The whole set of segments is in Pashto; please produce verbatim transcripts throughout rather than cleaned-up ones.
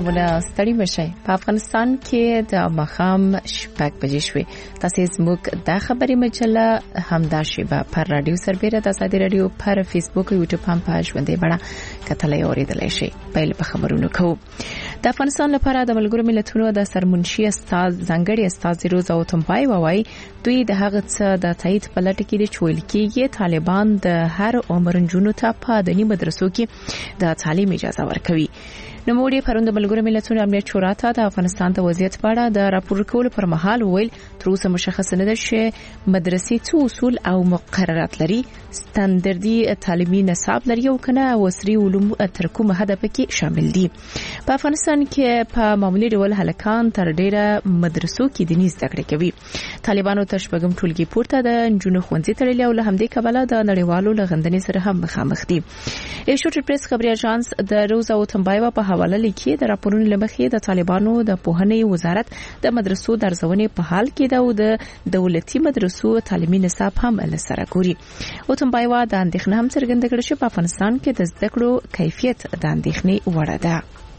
سلامونه ستړي مشئ. په افغانستان کې د ماښام شپږ بجې شوې. تاسو زموږ د خبري مجله همدا شیبه پر رادیو سربېره د ازادي رادیو پر فیسبوک او یوټیوب هم په ژوندۍ بڼه کتلای اوریدلای شئ. پیل په خبرونو کوو. د افغانستان لپاره د ملګرو ملتونو د سرمنشي استاد ځانګړي استاد روزا اوتمبای وایي دوی د هغه څه د تایید په لټه کې دي چې ویل کېږي طالبان د هر عمر جنونو ته په دیني مدرسو کې د تعلیم اجازه ورکوي. نو موږ پروند ملګرو ملتونو امنیت شورا ته د افغانستان د وضعیت په اړه د راپور کولو پر مهال ویل تر اوسه مشخص نه ده چې مدرسې څو اصول او مقررات لري، ستاندردي تعلیمي نصاب لري او کنه وسري علوم تر کومه هدف کې شامل دي. په افغانستان کې په معمولی ډول هلکان تر ډیره مدرسو کې دیني زده کړې کوي. طالبانو ته شپږم ټولګي پورته د نجونو ښوونځي تړلي او له همدې کبله د نړیوالو لغندنې سره هم مخامخ دي. ایشوټ پریس خبري اژانس د روزا اوتمبای په حواله لیکي د راپورونو لمخې د طالبانو د پوهنې وزارت د مدرسو درځونې په حال کې ده او د دولتي مدرسو تعلیمي نصاب هم لسره ګوري. اوتمبای وا د اندېښنې هم څرګنده کړې چې په افغانستان کې د زده کړو کیفیت د اندېښنې وړ ده.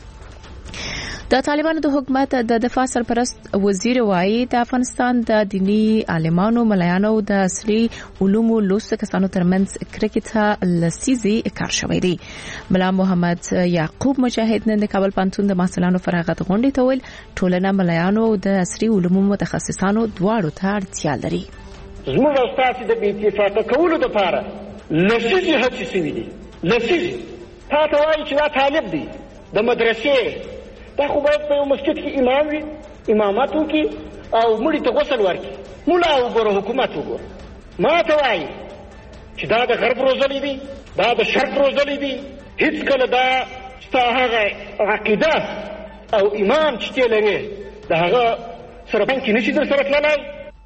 د طالبانو د حکومت د دفاع سرپرست وزیر وایي د افغانستان د دینی عالمانو ملایانو د اصلي علومو لوست کسانو ترمنځ کرکټ لسیزي کار شوی دی. ملا محمد یعقوب مجاهد نن د کابل پانتون د محصلانو فراغت غونډې ته ویل ټولنه ملایانو د اصلي علومو متخصصانو دواړو ته اړتیا لري. زموږ استاد د بي اتفاق کولو لپاره لسیزي هڅې شوې دي. لسیزي تا ته وایي چې دا طالب دی د مدرسې دا خو باید په یو مسجد کې امام وي، امامت وکړي او مړي ته غسل ورکړي. مولا وګوره، حکومت وګوره. ما ته وایي چې دا د غرب روزلې دي، دا د شرق روزلې دي. هیڅ کله دا ستا هغه عقیده او ایمان چې ته لرې د هغه سره پنځ کې نشي در سره تللی.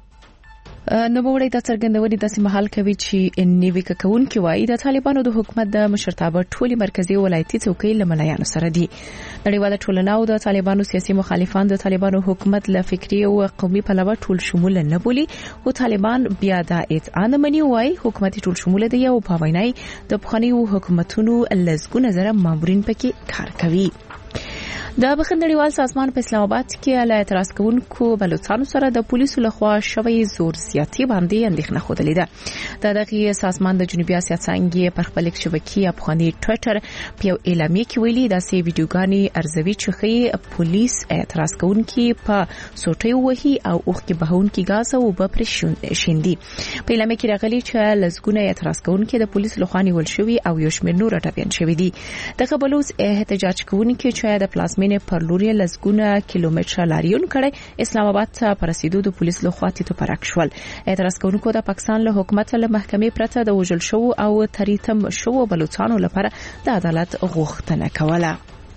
نو وړي د څرګندونې داسې محل کوي چې نیوي ککون کې وایي د طالبانو د حکومت د مشرتابه ټولي مرکزی ولایتي څوکۍ لملایانو سره دي. نړیواله ټولنه او د طالبانو سیاسي مخالفان د طالبانو حکومت له فکری او قومي پلوه ټول شمول نه بولي او طالبان بیا د ادعا نه مني. وایي حکومت ټول شمول دی او په وینای د بخانیو حکومتونو لزګونه زره مامورین پکې کار کوي. د بخښندړیوال سازمان په اسلام آباد کې له اعتراض کوونکو بلوچستان سره د پولیسو لخوا شوی زور زیاتی باندې اندېښنه خوده لیده. د دغه سازمان د جنوبي اسیا څنګه پر خپل شبکې افغاني ټوئیټر په اعلامیه کې ویلي د سی ویډیوګانی ارزوي چې پولیس اعتراض کوونکي په سوټي وهي او اوخ کې بهونکي غاز او بپر شیندي. په اعلامیه کې راغلي چې لزګونه اعتراض کوونکي د پولیس لخوا نیول شوی او یو شمېر نور ټاپین شوی دي. د بلوچ احتجاج کوونکي چې د پلازمینې پر لوري لزګونه کیلومتره لاریون کړي اسلام آباد ته پر رسیدو د پولیس لخوا تیتو پرک شول. اعتراض کوونکو د پاکستان له حکومت له محکمې پرته د وژل شو او تریتم شو بلوچستان لپاره د عدالت غوښتنه کوله.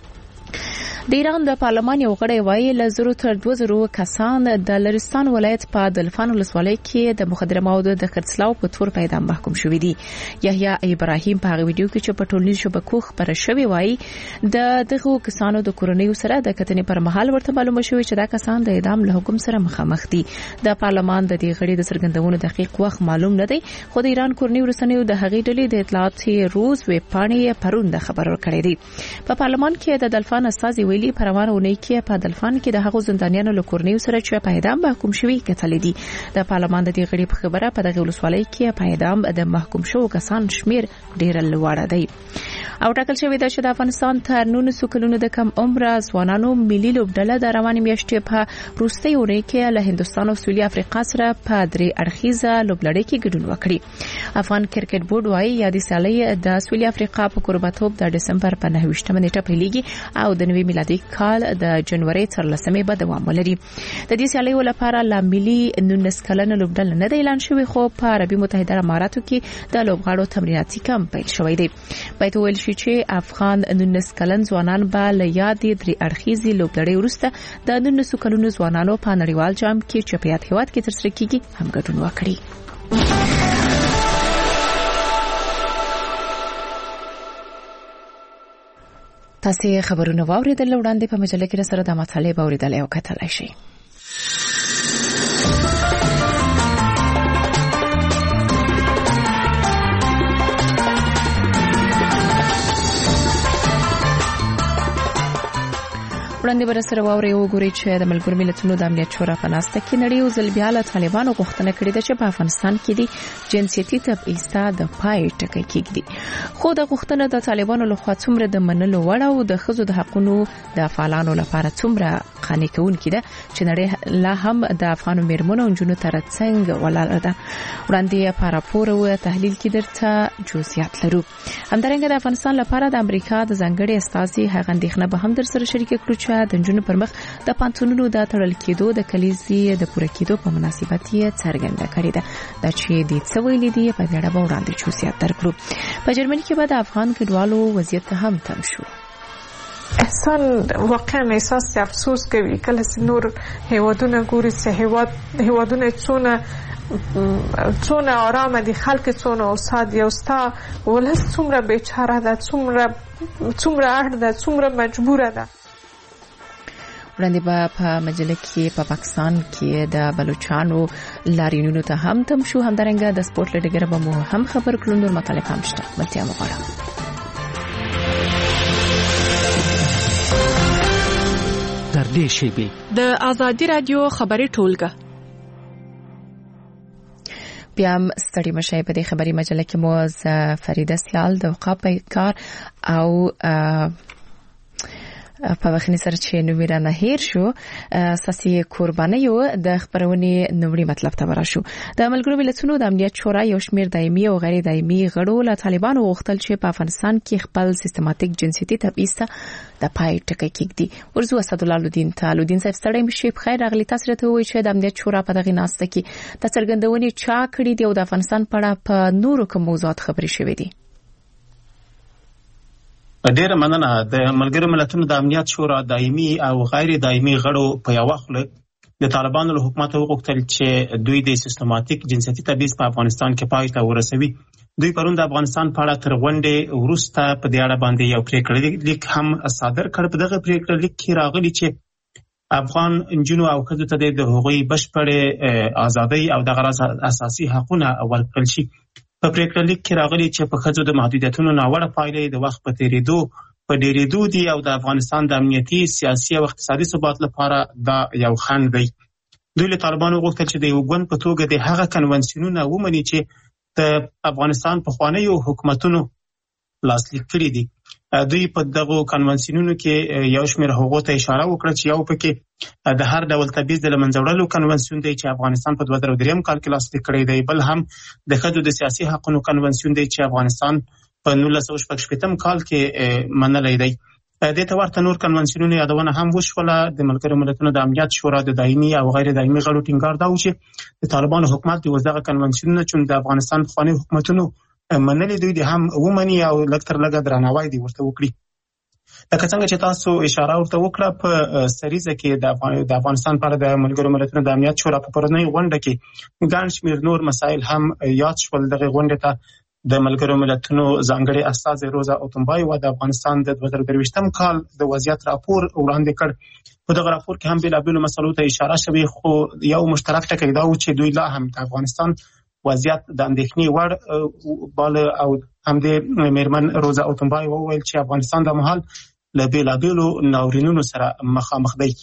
د ایران د پارلمان یو غړی وایي له زرو تر دوه زرو کسان د لرستان ولایت په دلفان ولسوالۍ کې د مخدره موادو د خرڅلاو په تور په اعدام محکوم شوی دي. یحیی ابراهیم په هغه ویډیو کې چې په ټولنیزو شبکو خبره شوی وایي د دغه کسانو د کورنیو سره د کتنې پر مهال ورته معلومه شوی چې دا کسان د اعدام له حکم سره مخامخ دي. د پارلمان د دې غړي د څرګندونو دقیق وخت معلوم نه دی، خو د ایران کورنیو رسنیو د هغې ډلې د اطلاعات روز ویب پاڼې پرون د خبر ورکړې دي. په پارلمان کې د دلفان استازي ویلي پروانه ونی کې په دلفان کې د هغو زندانیانو له کورنیو سره چې په اعدام محکوم شوي کتل دي. د پارلمان د دې غړي په خبره په دغه ولسوالۍ کې په اعدام د محکوم شوو کسان شمیر ډیر لوړ دی. او ټاکل شوی د چې د افغانستان تر نولسو کلونو د کم عمره ځوانانو ملي لوبډله د روانې میاشتې په روسي اونۍ کې له هندستان او سویلي افریقا سره په درې اړخیزه لوبلړۍ کې ګډون وکړي. افغان کرکټ بورډ وايي یادې سیالۍ د سویلي افریقا په کوربتوب د دسمبر په نهه ویشتمه نیټه پیلېږي او د نوي میلادي کال د جنوري تر لسمې به دوام ولري. د دې سیالیو لپاره لا ملي نولس کلنه لوبډله نه دی اعلان شوی، خو په عربي متحده اماراتو کې د لوبغاړو تمریناتي کمپ پیل شوی دی. باید ویل شي چې افغان نولس کلن ځوانان به له یادې درې اړخیزې لوبډلې وروسته د نولسو کلونو ځوانانو په نړیوال جام کې چې په یاد هېواد کې ترسره کیږي هم ګډون وکړي. تاسو خبرونه واوریدل وړاندې په مجله کې سره د مطالعه اوریدل او کتلای شئ. وړاندې بر سره واوري وګوري چې د ملګرو ملتونو د امنیت شورا په ناسته کې نړۍ او ځل بیا له طالبانو غوښتنه کړې ده چې په افغانستان کې د جنسيتي تبعیض د پای ټکی کېږي. خو د غوښتنه د طالبانو لخوا څومره د منلو وړ او د ښځو د حقوقو د فعالانو لپاره څومره قانع کوونکې ده چې نړۍ لا هم د افغانو میرمنو او جنونو ترڅنګ ولاړه ده. وړاندې په راپور او تحلیل کې درته جزئیات لرو. همدارنګه د افغانستان لپاره د امریکا د ځانګړي استازي هغه اندېښنه به هم در سره شریک کړو چې د جنونو پر مخ د پانتونونو د تړل کېدو د کلیزې د پوره کېدو په مناسبت یې څرګنده کړې ده. دا چې د څه ویلي دي په دې اړه به وړاندې جزئیات درکړو. په جرمني کې به د افغان کډوالو وضعیت هم تم شو. انسان واقعا احساس افسوس کوي کله چې نور هیوادونه ګوري چې هیواد هیوادونه څونه څونه آرام دي، خلک څونه اوساد یو ستا ولس څومره بیچاره ده، څومره څومره اړ ده، څومره مجبوره ده. وړاندې به په مجله کې په پاکستان کې د بلوچستانو لاریونونو ته هم تم شو. همدارنګه د سپورت لډګر به مو هم خبر کړو. نور مطالب هم شته. ملتیا مغواړم. دردې شیبې د آزادی رادیو خبري ټولګه. بیا ستړي مشه په دې خبري مجله کې مو فریده سیال د وقاف کار او په وخت سره چې نو میرانه هیر شو اساسي قرباني یو د خبرونې نوړي مطلب ته ورشو. د ملګرو ملتونو د امنیت شورا یو شمېر دایمي او غیر دایمي غړو له طالبانو غوښتل چې په افغانستان کې خپل سیستماتیک جنسيتي تبعیض ته د پای ټکی کېږدي. ورزو اسد الله الدین تعالودین صاحب ستړی مشي په خیر اغلی تاسو ته وایي چې د امنیت شورا په دغه ناسته کې د څرګندونې چا کړی دی او د افغانستان په اړه په نورو کوم موضوعات خبرې شوې دي. ډیره مننه. د ملګرو ملتونو د امنیت شورا دایمي او غیر دایمي غړو په یو وخت د طالبانو له حکومت وغوښتل چې دوی د سیستماتیک جنسيتي تبعیض په افغانستان کې پای ته ورسوي. دوی پرون د افغانستان په اړه تر غونډې وروسته په دې اړه باندې یو پریکړه لیک هم صادر کړ. په دغه پریکړه لیک کې راغلي چې افغان نجونو او ښځو ته د هغوی بشپړې ازادۍ او د اساسي حقوقونه ورکړل شي. په پریکړه لیک کې راغلي چې په ښځو د محدودیتونو ناوړه پایلې د وخت په تیریدو په ډېرېدو دي او د افغانستان د امنیتي، سیاسي او اقتصادي ثبات لپاره دا یو خنډ دی. دوی له طالبانو غوښتل چې د یو ګوند په توګه د هغه کنونسیونونه ومني چې د افغانستان پخوانیو حکومتونو لاسلیک کړي دي. دوی په دغه کنونسیونونو کې یو شمېر هغو ته اشاره وکړه چې یو پکې د هر ډول تبعیض د له منځه وړلو کنونسیون دی چې افغانستان په دوه زره دریم کال کې لاسلیک کړی دی. بل هم د ښځو د سیاسي حقونو کنونسیون دی چې افغانستان په نولس سوه شپږ شپېتم کال کې منلی دی. دې ته ورته نور کنونسیونونو یادونه هم وشوله. د ملګرو ملتونو د امنیت شورا د دایمي او غیر دایمي غړو ټینګار دا و چې د طالبانو حکومت د اوس دغه کنونسیونونه چې د افغانستان پخواني حکومتونو منلي دوی دي هم ومني او لږ تر لږه درناوی دي ورته وکړي. لکه څنګه چې تاسو اشاره ورته وکړه په سریزه کې د افغانستان پر د ملګرو ملتونو د امنیت شورا په پرونی غونډه کې ګڼ شمېر نور مسایل هم یاد شول. دغه غونډه ته د ملګرو ملتونو ځانګړي استازي روزا اوتمبای و د افغانستان د دوه زره درویشتم کال د وضعیت راپور وړاندې کړ. په دغه راپور کې هم بېلابېلو مسلو ته اشاره شوې، خو یو مشترک ټکی دا و چې دوی لا هم د افغانستان وضعیت د اندېښنې وړ باله او همدې میرمن روزا اوتمبای وویل چې افغانستان د مهال له بېلابېلو ناورینونو سره مخامخ دی.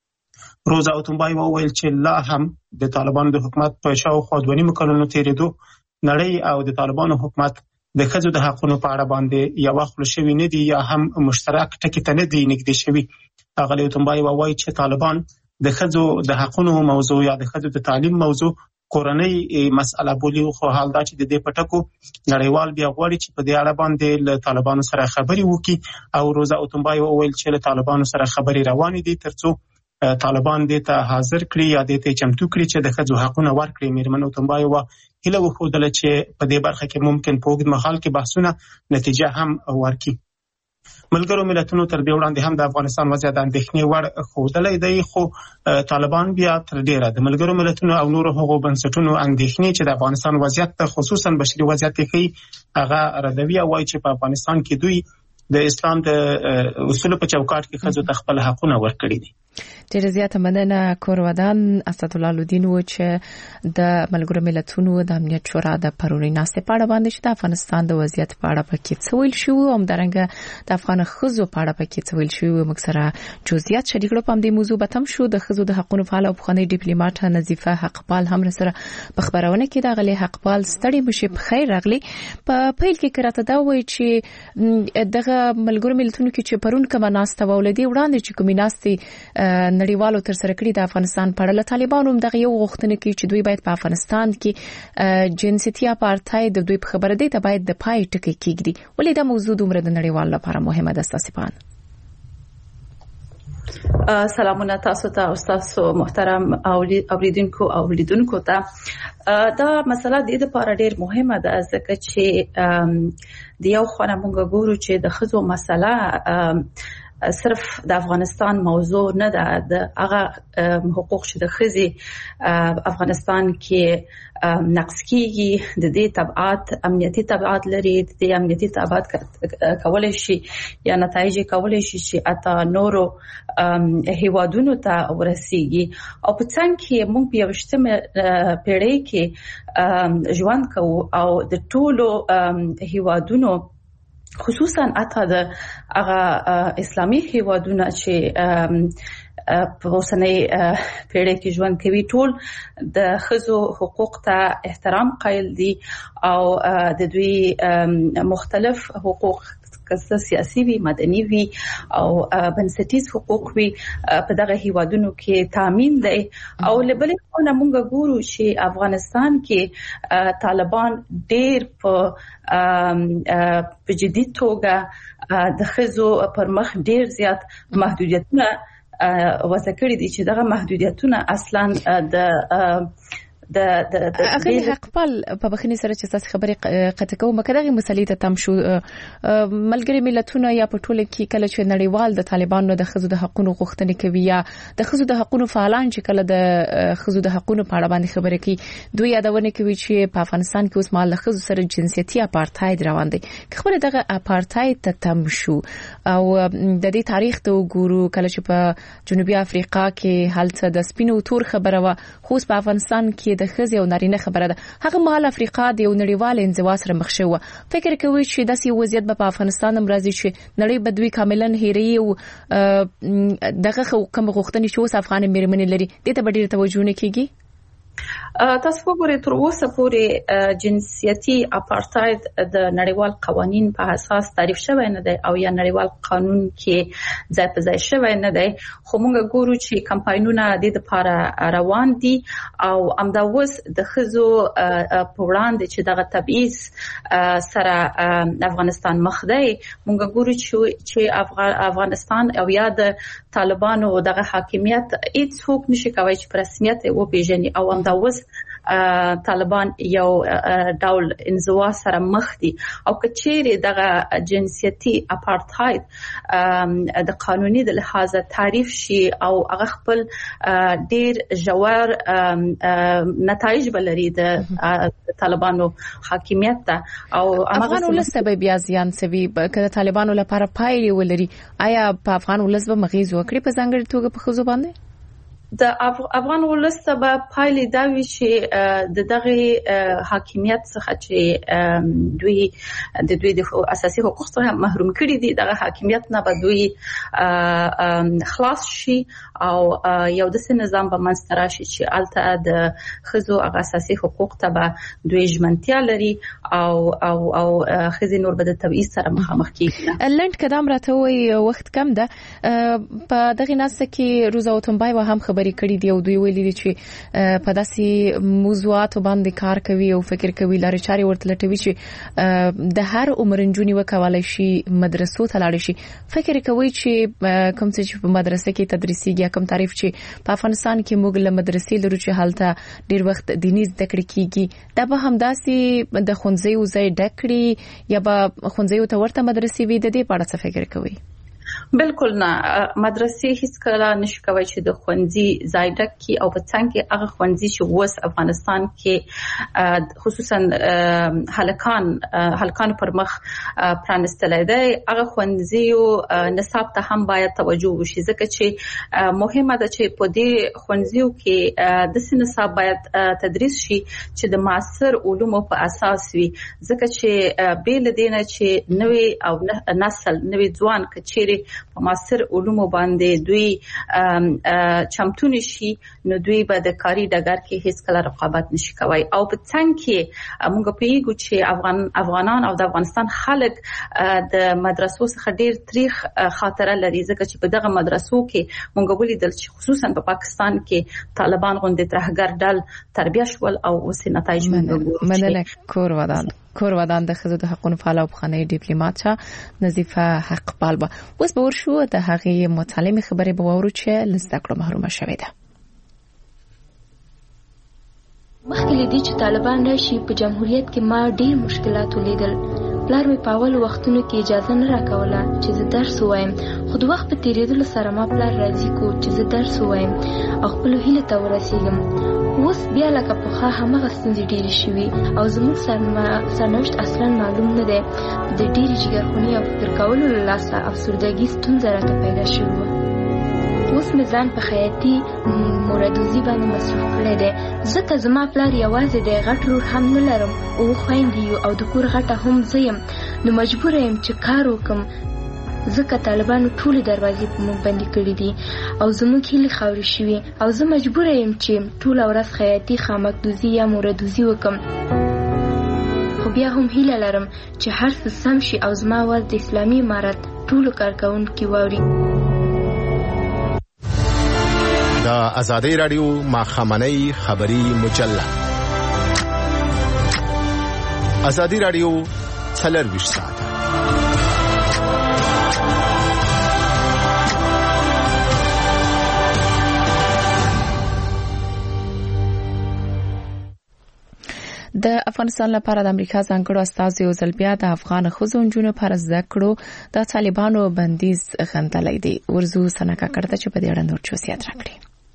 روزا اوتمبای وویل چې لا هم د طالبانو د حکومت په شاوخوا دوه نیمو کلونو تېرېدو نړۍ او د طالبانو حکومت د ښځو د حقونو په اړه باندې یوه خوله شوي نه دي یا هم مشترک ټکي ته نه دي نږدې شوي. اغلې اوتمبای وایي چې طالبان د ښځو د حقونو موضوع یا د ښځو د تعلیم موضوع کورنۍ مسأله بولي، خو حال دا چې د دې په ټکو نړیوال بیا غواړي چې په دې اړه باندې له طالبانو سره خبرې وکړي. او روزا اوتمبای وویل چې له طالبانو سره خبرې روانې دي ترڅو طالبان دې ته حاضر کړي یا دې ته چمتو کړي چې د ښځو حقونه ورکړي. میرمن اوتمبای وه هیله وښودله چې په دې برخه کې ممکن په اوږد مهال کې بحثونه نتیجه هم ورکړي. ملګرو ملتونو تر دې وړاندې هم د افغانستان وضعیت د اندېښنې وړ ښودلی دی، خو طالبان بیا تر ډېره د ملګرو ملتونو او نورو هغو بنسټونو اندېښنې چې د افغانستان وضعیت ته خصوصا بشري وضعیت یې ښیي هغه ردوي او وایي چې په افغانستان کې دوی د اسلام د اصولو په چوکاټ کې ښځو ته خپل حقونه ورکړي دي. ډېر زیاته مننه کورودان اسدالله الدین و چې د ملګرو ملتونو د امنیت شورا د پرونی ناستې په اړه باندې چې د افغانستان د وضعیت په اړه پکې څه ویل شو او همدارنګه د افغان ښځو په اړه پکې څه ویل شو موږ سره جزئیات شریک کړو. په دې موضوع به تم شو. د ښځو د حقوقو فعال او پخوانی ډیپلوماټ نظیفه حقپال هم سره په خبرونه کې د غلي حقپال ستړي مشه په خیر راغلي. په پیل کې کراته دا وایي چې دغه ملګرو ملتونو کې چې پرون کومه ناسته ولدي وړاندې چې کومې ناستې نړیوالو تر سره کړی د افغانستان په اړه طالبانو هم دغه یو غوښتنه کوي چې دوی باید په افغانستان کې جنسيتي اپارټاید د دوی په خبره دی ته باید د پای ټکی کېږي. ولې دا موضوع دومره د نړیوالو لپاره مهمه ده ستاسو؟ سلامونه تاسو ته او تاسو محترم اوریدونکو او لیدونکو ته. دا مسله د دې لپاره ډېر مهمه ده ځکه چې د یو خانه مونږ ګورو چې د خزو مسله صرف د افغانستان موضوع نه ده. د هغه حقوق چې د ښځې افغانستان کې نقص کیږي د دې تبعات امنیتي تبعات لري. د دې امنیتي تبعات کولای شي یا نتایج کولای شي چې اته نورو هیوادونو ته ورسیږي. او په څنګه کې موږ په یوشتمه پیړۍ کې ژوند کوو او د ټولو هیوادونو خصوصا اته د هغه اسلامي هیوادونو چې په اوسنۍ پیړۍ کې ژوند کوي ټول د ښځو حقوق ته احترام قایل دي او د دوی مختلف حقوق که سیاسي وي مدني وي او بنسټیز حقوق وي په دغه هیوادونو کې تامین دي. او لبلې خو نه مونږ ګورو چې افغانستان کې طالبان ډېر په په جدي توګه د ښځو پر مخ ډېر زیات محدودیتونه وضع کړي دي چې دغه محدودیتونه اصلا د د د غلي حقپال په بخنی سره چې تاسو خبرې قطع کوم کداغي مسلې ته تم شو. ملګری ملتونه یا په ټوله کې کله چې نړیوال د طالبانو د خزو د حقوقو غوښتنې کوي یا د خزو د حقوقو فعالان چې کله د خزو د حقوقو په اړه باندې خبرې کوي دوی یادونه کوي چې په افغانستان کې اوس مال د خزو سره جنسيتي اپارټاید روان دي. خبره دغه اپارټاید ته تم شو او د دې تاریخ ته وګورو کله چې په جنوبي افریقا کې حالت د سپینو تور خبره و خو په افغانستان کې د خزي او نارینه خبره ده. هغه مهال افریقا د یو نړیوال انزوا سره مخ شو. فکر کوي چې داسې وضعیت په افغانستان هم راځي چې نړۍ بدوي کاملا هېري او دغه کوم غوښتنې چې اوس افغان میرمنې لري د ته ډېر توجه نه کیږي. تاسو وګورئ تر اوسه پورې جنسيتي اپارټاید د نړیوال قوانين په اساس تعریف شوی نه دی او یا نړیوال قانون کې ځای په ځای شوی نه دی. خو موږ ګورو چې کمپاینونه د لپاره روان دي او امداوس د خزو په وړاندې چې دغه تبعیض سره افغانستان مخ دی. موږ ګورو چې افغانستان او یا د طالبانو دغه حاکمیت هیڅ څوک نشي کوي چې په رسمیت و پیژني او امداوس طالبان یو ډول انزوا سره مخ دي او کچېره دغه جنسيتي اپارټاید د قانوني د لحاظه تعریف شي او هغه خپل ډېر ژور نتایج بلري د طالبانو حاکمیت ته او افغان ولسته به بیا ځان سوي کله طالبانو لپاره پایلې ولري. آیا په افغان ولس به مغیز وکړي په ځانګړي توګه په خزو باندې؟ د افغان ولسته به پایلې دا وي چې د دغه حاکمیت څخه چې دوی د دوی د اساسي حقوقو څخه محروم کړي دي دغه حاکمیت نه به دوی خلاص شي او یو داسې نظام به منځته راشي چې الته د ښځو هغه اساسي حقوق ته به دوی ژمنتیا لري او او او ښځې نور به د تبعیض سره مخامخ کیږي. لنډ قدم راته وي وخت کم ده. په دغه ناسته کې روزا وتنبای و هم خبرې کړې دي او دوی ویلي دي چې په داسې موضوعاتو باندې کار کوي او فکر کوي لارې چارې ورته لټوي چې د هر عمر نجونې وکولای شي مدرسو ته لاړ شي. فکر کوي چې کوم څه چې په مدرسه کې تدریسي یا کوم تعریف چې په افغانستان کې موږ له مدرسې لرو چې حالته ډیر وخت دیني زده کړې کیږي دا به همداسې د خونځې وځي ډکړي یا به خونځې ته ورته مدرسې وي. د دې په اړه څه فکر کوي؟ بالکل نه، مدرسې هیڅ کله نشي کوي چې د ښوونځي ځای ډک کړي او په څنګ کې هغه ښوونځي چې اوس افغانستان کې خصوصا هلکان هلکان پر مخ پرانستل دي، هغه ښوونځي نصاب ته هم باید توجه وشي، ځکه چې مهمه ده چې په دې ښوونځیو کې د سن نصاب باید تدریس شي چې د معاصر علومو په اساس وي، ځکه چې بیل دینه چې نوې او نسل نوې ځوان کچېري په معاصر علومو باندې دوی چمتو نشي، نو دوی به د کاري ډګر کې هیڅ کله رقابت نشي کوي. او په څنګ کې موږ پیږو چې افغان افغانان او د افغانستان خلک د مدرسو څخه ډیر تاریخ خاطره لري، ځکه چې په دغه مدرسو کې موږ ولیدل چې خصوصا په پاکستان کې طالبان غوندې ترهګر ډل تربیه شول او اوس نتایج موږ ګورو. مننه. کور ودان کور ودان د ښځو د حقوقو فعال او بخښنې ډیپلوماټ شه نظیفه حقپال به اوس به ورشو د هغې متعلمې خبرې به واورو چې له زده کړو محرومه شوې ده. مخکې له دې چې طالبان راشي په جمهوریت کې ما ډېر مشکلات ولیدل. پلار مې په اول وختونو کې اجازه نه راکوله چې زه درس ووایم، خو د وخت په تېرېدلو سره ما پلار راضي کو چې زه درس ووایم او خپلو هیلو ته ورسېږم. اوس بیا لکه پخوا همغه ستونزې ډېرې شوي او زموږ سرنوشت اصلا معلوم نه دی. د ډېرې جګرخوني او فکر کولو له لاسه افسردګي ستونزه راته پیدا شوې وه. اوس مې ځان په خیاطي موردوزي باندې مصروف کړی دی، ځکه زما پلار یوازې دی، غټ رور هم نه لرم، اوه خویندې یو او د کور غټه هم زه یم، نو مجبوره یم چې کار وکړم، ځکه طالبانو ټولې دروازې په موږ بندې کړې دي او زموږ هیلې خاورې شوي او زه مجبوره یم چې ټوله ورځ خیاطي خامکدوزي یا موردوزي وکړم. خو بیا هم هیله لرم چې هر څه سم شي او زما آواز د اسلامي امارت ټولو کارکوونکي واوري. د آزادۍ راډیو ماښامنۍ خبري مجله آزادۍ راډیو څلرویشت ساعته د افغانستان لپاره د امریکا ځانګړو استازو یو ځل بیا د افغان ښځو نجونو پر زده کړو د طالبانو بندیز غندلی دی. ورزو سنکا کړه چې په دې اړه نور جزئیات راکړي.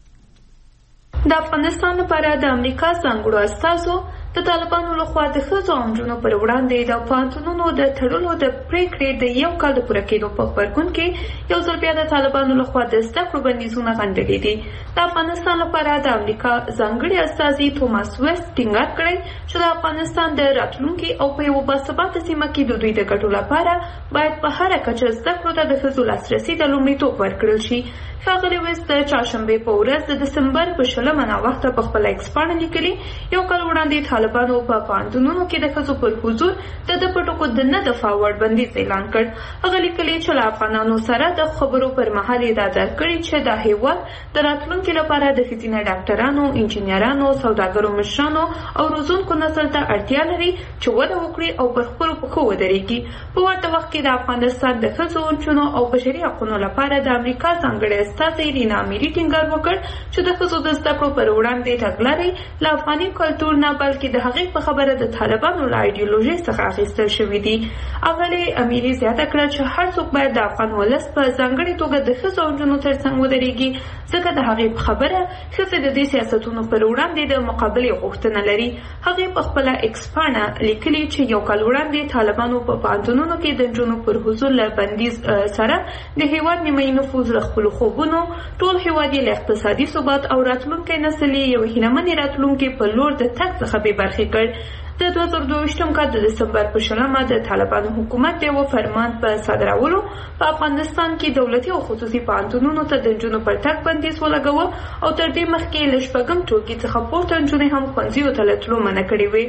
د افغانستان لپاره د امریکا ځانګړو استازو د طالبانو لخوا د ښځو او نجونو پر وړاندې د پوهنتونونو د تړلو د پریکړې د یو کال د پوره کېدو په غبرګون کې یو ځل بیا د طالبانو لخوا د زده کړو بندیزونه غندلي دي. د افغانستان لپاره د امریکا ځانګړي استازي توماس ویسټ ټینګار کړی چې د افغانستان د راتلونکي او په یو باثباته سیمه کې د دوی د ګټو لپاره باید په هره کچه زده کړو ته د ښځو لاسرسي ته لومړیتوب ورکړل شي. ښاغلي ویسټ د چهارشنبې په ورځ د دسمبر په شلمه ناوخته په خپله ایکس پاڼه لیکلي یو کال وړاندې طالبانو په پوهنتونونو کې د ښځو پر حضور د ده په ټکو د نه دفاع وړ بندیز اعلان کړ. هغه لیکلي چې له افغانانو سره د خبرو پر مهال یې دا درک کړي چې دا هېواد د راتلونکي لپاره د ښځینه ډاکټرانو، انجینرانو، سوداګرو مشرانو او روزونکو نسل ته اړتیا لري چې وده وکړي او پر خپلو پښو ودرېږي. په ورته وخت کې د افغانستان د ښځو، نجونو او بشري حقونو لپاره د امریکا ځانګړی استازی رینا میري ټینګار وکړ چې د ښځو د زده کړو پر وړاندې تګلارې له افغاني کلتور نه بلکې د هغې په خبره د طالبانو له ایډیولوژۍ څخه اخیستل شوي دي. اغلې امیري زیاته کړه چې هر څوک باید د افغان ولس په ځانګړې توګه د ښځو او نجونو ترڅنګ ودرېږي، ځکه د هغې په خبره ښځې د دې سیاستونو پر وړاندې د مقابلې غوښتنه لري. هغې په خپله ایکس پاڼه لیکلي چې یو کال وړاندې طالبانو په پوهنتونونو کې د نجونو پر حضور له بندیز سره د هېواد نیمایي نفوذ له خپلو خوبونو، ټول هېواد یې له اقتصادي ثبات او راتلونکی نسل یې یو هیلهمنې راتلونکي په لور د تګ څخه بې برخې کړ. د دوه زره دوهویشتم کال د دسمبر په شلمه د طالبانو حکومت د یوه فرمان په صادرولو په افغانستان کې دولتي او خصوصي پوهنتونونو ته د نجونو پر تګ بندیز ولګاوه او تر دې مخکې له شپږم ټولګي څخه پورته نجونې هم ښوونځیو ته له تلو منع کړې وې.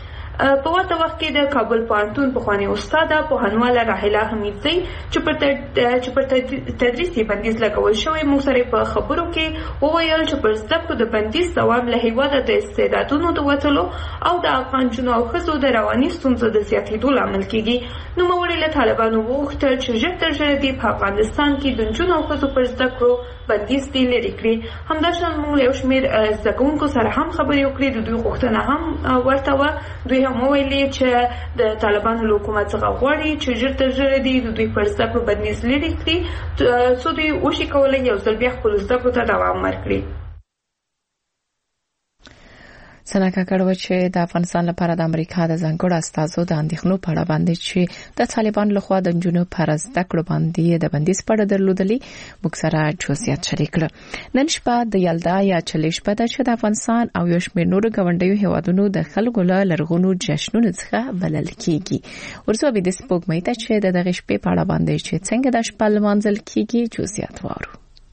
په ورته وخت کې د کابل پوهنتون پخوانۍ استاده پوهنواله راحله حمیدزۍ چې پر چې پر تدریس یې بندیز لګول شوی موږ سره په خبرو کې وویل چې پر زده کړو د بندیز دوام له هېواده د استعدادونو د وتلو او د افغان نجونو او ښځو د رواني ستونزو د زیاتېدو لامل کېږي. نوموړي له طالبانو وغوښتل چې ژر تر ژره دې په افغانستان کې د نجونو او ښځو پر زده کړو بندیز دي لري کړی. همداشان موږ یو شمېر زده کوونکو سره هم خبرې وکړې، د دوی غوښتنه هم ورته وه. دوی هم وویلې چې د طالبانو له حکومت څخه غواړي چې ژر تر ژره دي د دوی پر زده کړو بندیز لرې کړي څو دوی وشي کولی یو ځل بیا خپلو زده کړو ته دوام ورکړي. سنا کاکړ و چې د افغانستان لپاره د امریکا د ځانګړو استازو د اندېښنو په اړه باندې چې د طالبانو لخوا د نجونو پر زده کړو باندې د بندیز په اړه درلودلې موږ سره جزئیات شریک کړل. نن شپه د یلدا یا چلې شپه ده چې د افغانستان او یو شمېر نورو ګاونډیو هیوادونو د خلکو له لرغونو جشنونو څخه بلل کیږي. ورسو به د سپوږمۍ ته چې د دغه شپې په اړه باندې چې څنګه د شپه لمانځل کیږي جزئیات وارو.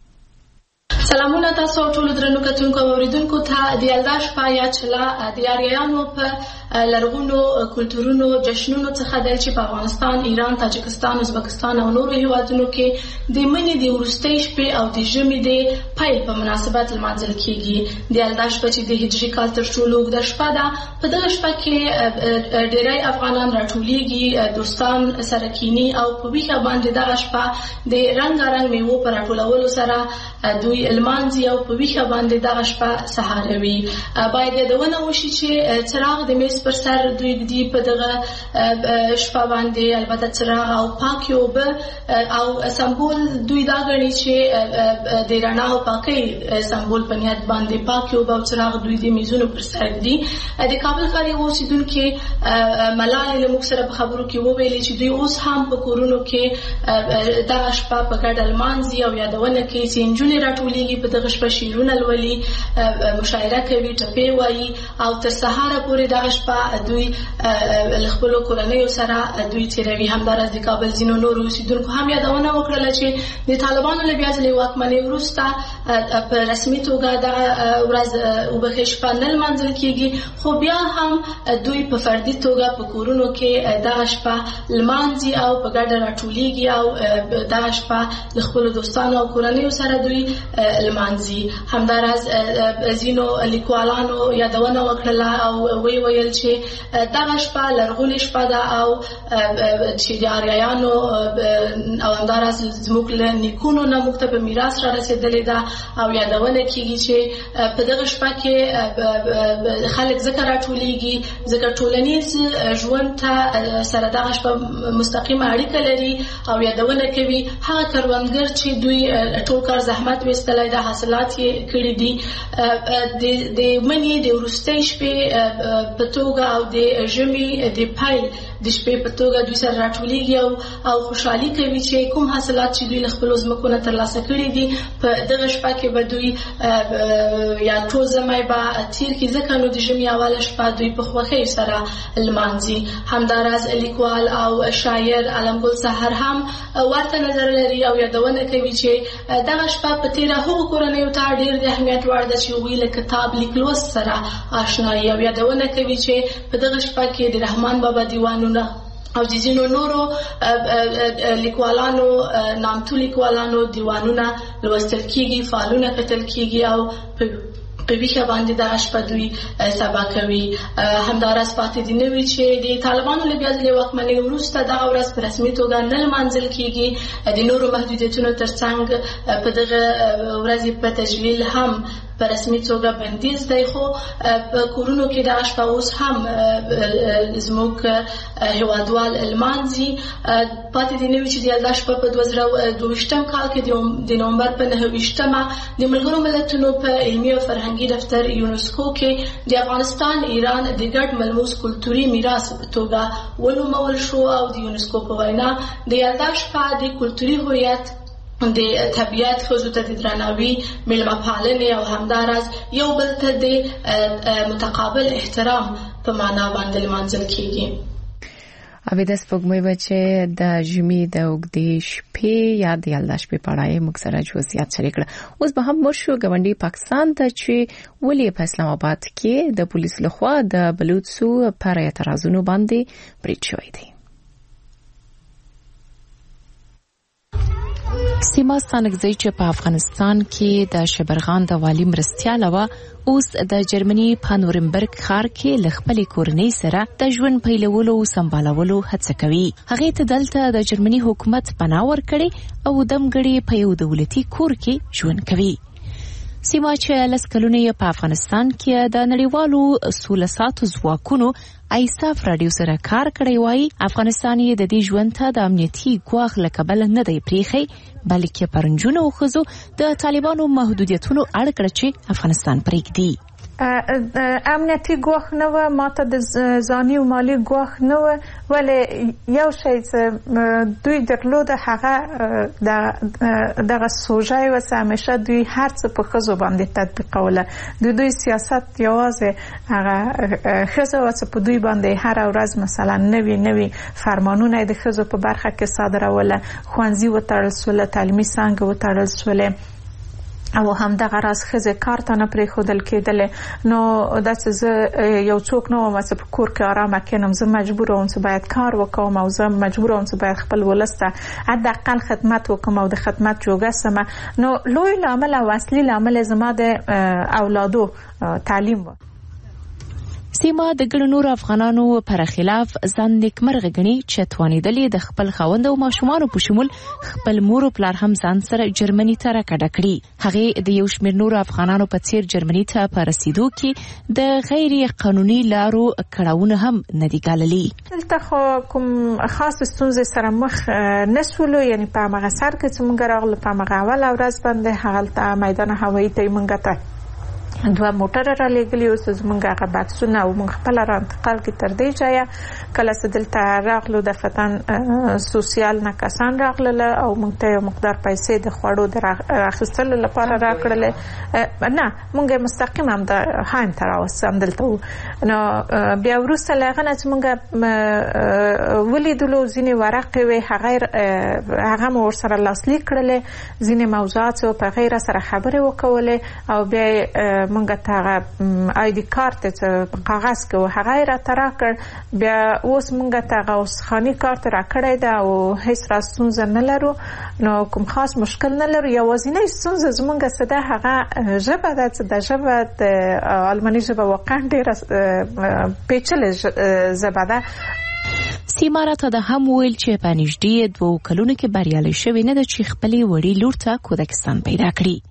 سلامونه تاسو ټول درنو کتونکو او اوریدونکو ته د یلدا شپه یا چلا د یاریانو په لرغونو کلتورونو جشنونو څخه د چې په افغانستان، ایران، تاجکستان، ازبکستان او نورو هیوادونو کې د منی د وروستۍ شپې او د ژمي د پیل په مناسبت لمانځل کیږي. د یلدا شپه چې د هجري کال تر ټولو اوږده شپه ده، په دغه شپه کې ډېری افغانان راټولیږي، دوستان سره کینی او په ویښه باندې دغه شپه د رنګارنګ میوو په راټولولو سره دوی لمانځي او په ویښه باندې دغه شپه سهاروي. باید یادونه وشي چې څراغ د میز پر سر دوی د دې په دغه شپه باندې البته څراغ او پاکي اوبه او سمبول دوی دا ګڼي چې د رڼا او پاکۍ سمبول په نیت باندې پاکي اوبه او څراغ دوی د میزونو پر سر دي. د کابل ښار اوسیدونکو ملالۍ له موږ سره په خبرو کې وویلې چې دوی اوس هم په کورونو کې دغه شپه په ګډه لمانځي او یادونه کوي چې نجونې راټولیږي، په دغه شپه شعرونه لولي، مشاعره کوي، ټپې وایي او تر سهاره پورې دغه شپه دوی له خپلو کورنیو سره دوی تېروي. همداراز د کابل ځینو نورو اوسیدونکو هم یادونه وکړله چې د طالبانو له بیا ځلې واکمنۍ وروسته په رسمي توګه دغه ورځ وبښې شپه نه لمانځل کېږي، خو بیا هم دوی په فردي توګه په کورونو کې دغه شپه لمانځي او په ګډه راټولیږي او دغه شپه له خپلو دوستانو او کورنیو سره دوی لمانځي. همداراز ځینو لیکوالانو یادونه وکړله او وی ویل چې دغه شپه لرغونې شپه ده او چې د آریایانو او همداراز زموږ له نیکونو نه موږ ته په میراث را رسېدلې ده او یادونه کېږي چې په دغه شپه کې خلک ځکه راټولیږي ځکه ټولنیز ژوند ته سره دغه شپه مستقیمه اړیکه لري او یادونه کوي هغه کروندګر چې دوی ټول کار زحمت ویستلی د حاصلات یې کړي دي د مني د وروستۍ شپې په توګه او د ژمي د پیل د شپې په توګه دوی سره راټولیږي او خوشحالي کوي چې کوم حاصلات چې دوی له خپلو ځمکو نه ترلاسه کړي دي په دغه شپه کې به دوی یا ټول ژمی به تېر کړي، ځکه نو د ژمي اوله شپه دوی په خوښۍ سره لمانځي. همداراز لیکوال او شاعر علمګل سحر هم ورته نظر لري او یادونه کوي چې دغه شپه په تېره هغو کورنیو ته ډېر د اهمیت وړ ده چې هغوی له کتاب لیک لوست سره آشنایي او یادونه کوي چې په دغه شپه کې د رحمان بابا دیوانونه او د ځینو نورو لیکوالانو نامتو لیکوالانو دیوانونه لوستل کېږي، فالونه کتل کېږي او په ویښه باندې دغه شپه دوی سبا کوي. همداراز پاتې دي نه وي چې د طالبانو له بیا ځلې واکمنۍ وروسته دغه ورځ په رسمي توګه نه لمانځل کېږي. د نورو محدودیتونو ترڅنګ په دغه ورځې په تجویل هم په رسمي توګه بندیز دی، خو په کورونو کې دغه شپه اوس هم زموږ هیوادوال لمانځي. پاتې دي نه وي چې د یلدا شپه په دوه زره دوه ویشتم کال کې د نومبر په نهه ویشتمه د ملګرو ملتونو په علمي او فرهنګي دفتر یونسکو کې د افغانستان ایران د ګډ ملموس کلتوري میراث په توګه ونومول شو او د یونسکو په وینا د یلدا شپه د کلتوري هویت د طبیعت ښځو ته د درناوي، میلمه پالنې او همداراز یو بل ته د متقابل احترام په معنا باندې لمانځل کېږي. اوی د سپوږمۍ بچې د ژمي د اوږدې شپې یا د یلدا شپې په اړه موږ سره جزئیات شریک کړل. اوس به هم ورشو ګاونډي پاکستان ته چې ولې په اسلام آباد کې د پولیس لخوا د بلوڅو پر اعتراضونو باندې برید شوی دی. سیما ستانکزی چې په افغانستان کې د شبرغان د والی مرستیاله و اوس د جرمني په نورنبرګ ښار کې ل خپلې کورنۍ سره د ژوند پیلولو او سمبالولو هڅه کوي. هغې ته دلته د جرمني حکومت پناه ورکړې او دمګړې په یو دولتي کور کې ژوند کوي. سیما چې لس کلونه یې په افغانستان کې د نړیوالو سوله ساتو ځواکونو ایساف راډیو سره کار کړی وای، افغانستان یې د دې ژوند ته د امنیتي ګواښ له کبله نه دی پریښی، بلکې پر نجونو او ښځو د طالبانو محدودیتونو اړ کړه چې افغانستان پرېږدي. امنیتي ګواښ نه و، ماته د ځاني او مالي ګواښ نه و، ولې یو شی چې دوی درلوده هغه دغه سوژه وه چې همیشه دوی هر څه په ښځو باندې تطبیقوله. د دوی سیاست یوازې هغه ښځه وه چې په دوی باندې هره ورځ مثلا نوي نوي فرمانونه یې د ښځو په برخه کې صادروله، ښوونځي وتړل سوله، تعلیمي څانګې وتړل سولې او همدغه راز ښځې کار ته نه پرېښودل کېدلې. نو دا چې زه یو څوک نه وم چې په کور کې آرامه کېنم، زه مجبوره وم چې باید کار وکوم او زه مجبوره وم چې باید خپل ولس ته حداقل خدمت وکم او د خدمت جوګه سمه. نو لوی لامل او اصلي لامل زما د اولادو تعلیم و. سیما د ګڼو نورو افغانانو پر خلاف ځان نیکمرغه ګڼي چې توانېدلې د خپل خاوند او ماشومانو په شمول خپل مور او پلار هم ځان سره جرمني ته راکډه کړي. هغې د یو شمېر نورو افغانانو په څیر جرمني ته په رسیدو کې د غیر قانوني لارو کړاوونه هم نه دي ګاللي. دلته خو کوم خاص ستونزې سره مخ نه سولو، یعنې په همغه سر کې چې موږ راغلو په همغه اوله ورځ باندې هغلته میدان هوایي ته یې موږ ته دوه موټره را لېږلي اوس زموږ هغه بکسونه او موږ خپله را انتقال کړي تر دې ځایه. کله چې دلته راغلو د فتن سوسیال نه کسان راغلل او موږ ته یو مقدار پیسې د خوړو د اخیستلو لپاره راکړلې. نه موږ مستقیم هم د هایم ته راوستو همدلته وو. نو بیا وروسته له هغه نه چې موږ ولیدلو ځینې ورقې وې هغه مو ورسره لاسلیک کړلې، ځینې موضوعات په هغې را سره خبرې وکولې او بیا مونږ ته هغه آی ډي کارت چې په کاغذ کې و هغه یې راته راکړ. بیا اوس مونږ ته هغه اوسخاني کارت راکړی ده او هیڅ را ستونزه نه لرو، نو کوم خاص مشکل نه لرو. یوازینۍ ستونزه زمونږ څه ده هغه ژبه ده چې د ژبه د آلماني ژبه واقعا ډېره پیچلې ژبه ده. سیما راته د هم ویل چې په نږدې دوو کلونو کې بریالۍ شوې نه ده چې خپلې وړې لور ته کودکستان پیدا کړي.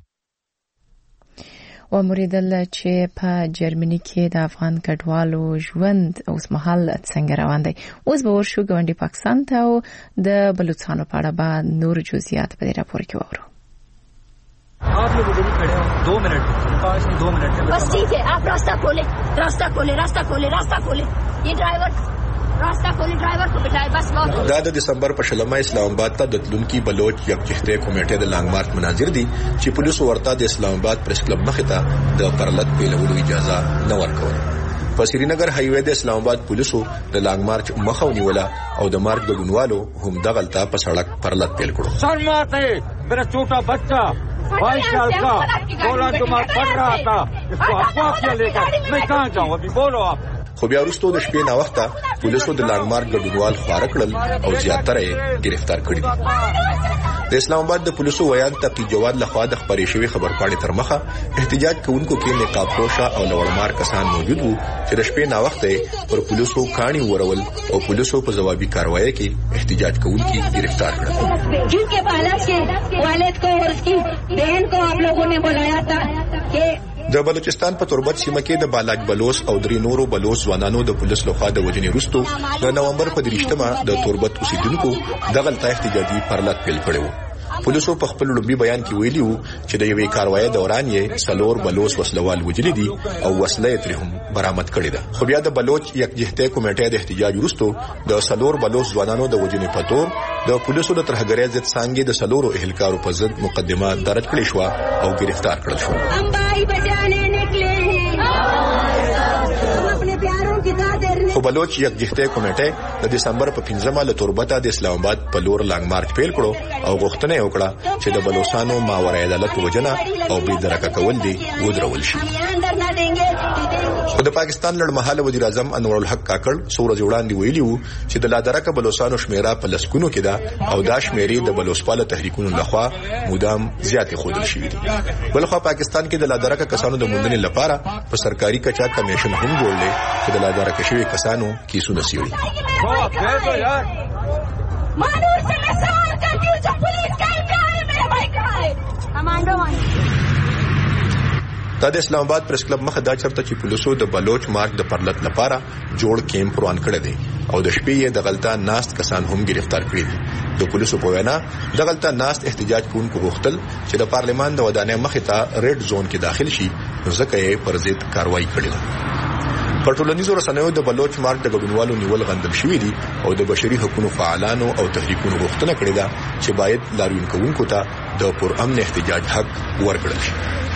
و موریدل چې په جرمني کې د افغان کډوالو ژوند اوس مهال څنګه روان دی. اوس به ورشو ګاونډي پاکستان ته او د بلوچستان په اړه به نور جزئیات په دې راپور کې واورو. आप लोग उधर ही खड़े हो दो मिनट पाँच दो मिनट बस ठीक है, आप रास्ता खोले रास्ता खोले रास्ता खोले रास्ता खोले ये ड्राइवर रास्ता खोले ड्राइवर को बिठाए बस बहुत. دا د دسمبر په شلمه اسلام آباد ته د تلونکي بلوچ یکجهتي کمیټې د لانګ مارچ مناظر دي چې پولیسو ورته د اسلام آباد پریس کلب مخې ته د پرلط پیلولو اجازه نه ورکوله. په سرینګر هایوې د اسلام آباد پولیسو د لانګ مارچ مخه ونیوله او د مارچ ګډونوالو هم دغلته په سړک پرلط پیل کړو. سر ماته میرا چھوٹا بچہ بائیس سال کا بولا تو میں پڑھ رہا تھا اس کو افواہ کیا لے کر میں کہاں جاؤں ابھی بولو آپ. خو بیا وروسته د شپې ناوخته پولیسو د لانګ مارچ ګډونوال خواره کړل او زیاتره یې گرفتار کړي دي. د اسلام آباد د پولیسو ویان تقی جواد لخوا د خبرې شوی خبرپاڼې تر مخه احتجاج کوونکو کې نقاب پوشه او لوړمار کسان موجود وو چې د شپې ناوخته پر پولیسو کاڼي ورول او پولیسو په جوابي کاروایی کې احتجاج کوونکي گرفتار کړل. جنके बालक के वालिद को और उसकी बहन को आप लोगों ने बुलाया था कि د بلوچستان په تربت سیمه کې د بالاج بلوچ او درې نورو بلوچ ځوانانو د پولیس لخوا د وژنې وروسته د نومبر په دریشتمه د تربت اوسیدونکو دغلته احتجاجي پرلط پیل کړی وو. پولیسو په خپل لومبي بیان کې ویلي وو چې د یوې کاروایی دوران یې څلور بلوچ وسلوال وژلي دي او وسله یې ترې هم برآمد کړې ده. خو بیا د بلوچ یکجهتي کمیټې د احتجاج وروسته د څلور بلوچ ځوانانو د وژنې په تور د پولیسو د ترهګرۍ ضد څانګې د څلورو اهلکارو په ضد مقدمه درج کړې شوه او گرفتار کړل شول. خو بلوچ یکجهتي کمیټې د دسمبر په پنځمه له تربته د اسلام آباد په لور لانګ مارچ پیل کړو او غوښتنه یې وکړه چې د بلوچستانو ماورای عدالت وجنه او بې درکه کول دي ودرول شي. خو د پاکستان لړمحاله وزیر اعظم انور الحق کاکړ څو ورځې وړاندې ویلي وو چې د لادرکه بلوچستانو شمیره په لسګونو کې ده او دا شمیرې د بلوچپاله تحریکونو لخوا مدام زیاتې ښودل شوي دي. بلخوا پاکستان کې د لادرکه کسانو د موندنې لپاره په سرکاري کچا کمیشن هم جوړ دی چې د لادرکه شوي کسانو کیسونه څیړي. دا د اسلام آباد پریس کلب مخه دا چرته چې پولیسو د بلوچ مارچ د پرلط لپاره جوړ کیمپ روان کړی دی او د شپې یې د غلطه ناست کسان هم گرفتار کړي دي. د پولیسو په وینا د غلطه ناست احتجاج کوونکو غوښتل چې د پارلمان د ودانۍ مخې ته ریډ زون کې داخل شي، ځکه یې پر ضد کاروایی کړې ده. په ټولنیزو رسنیو د بلوچ مارچ د ګډونوالو نیول غندل شوي دي او د بشري حقوقو فعالانو او تحریکونو غوښتنه کړې ده چې باید لاریون کوونکو ته د پرامن احتجاج حق ورکړل شي.